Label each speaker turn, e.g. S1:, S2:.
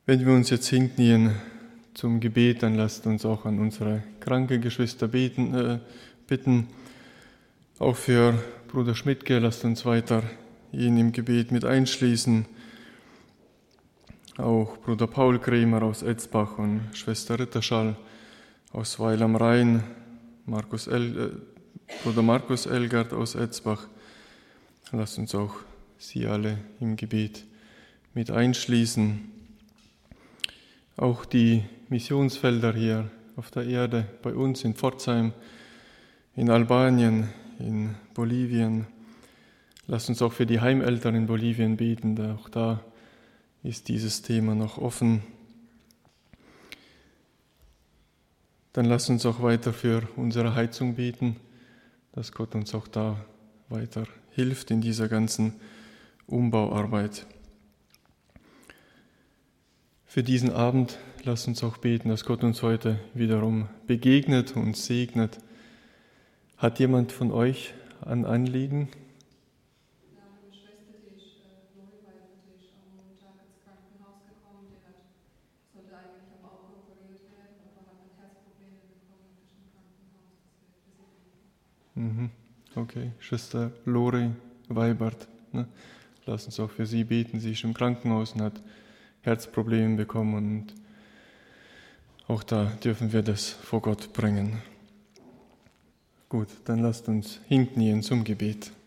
S1: Wenn wir uns jetzt hinknien zum Gebet, dann lasst uns auch an unsere kranke Geschwister bitten. Auch für Bruder Schmidtke, lasst uns weiter ihn im Gebet mit einschließen. Auch Bruder Paul Kremer aus Etzbach und Schwester Ritterschall aus Weil am Rhein, Bruder Markus Elgert aus Etzbach. Lasst uns auch sie alle im Gebet mit einschließen. Auch die Missionsfelder hier auf der Erde, bei uns in Pforzheim, in Albanien, in Bolivien. Lasst uns auch für die Heimeltern in Bolivien beten, auch da ist dieses Thema noch offen. Dann lasst uns auch weiter für unsere Heizung beten, dass Gott uns auch da weiter hilft in dieser ganzen Umbauarbeit. Für diesen Abend lasst uns auch beten, dass Gott uns heute wiederum begegnet und segnet. Hat jemand von euch ein Anliegen?
S2: Ja, meine Schwester, die ist Neuweiber, die ist am Montag ins Krankenhaus gekommen, sollte eigentlich am Auge operiert werden, aber hat dann Herzprobleme bekommen und ist im Krankenhaus, das wird für sie beten.
S1: Okay, Schwester Lori Weibert, ne? Lass uns auch für sie beten. Sie ist im Krankenhaus und hat Herzprobleme bekommen und auch da dürfen wir das vor Gott bringen. Gut, dann lasst uns hinknien zum Gebet.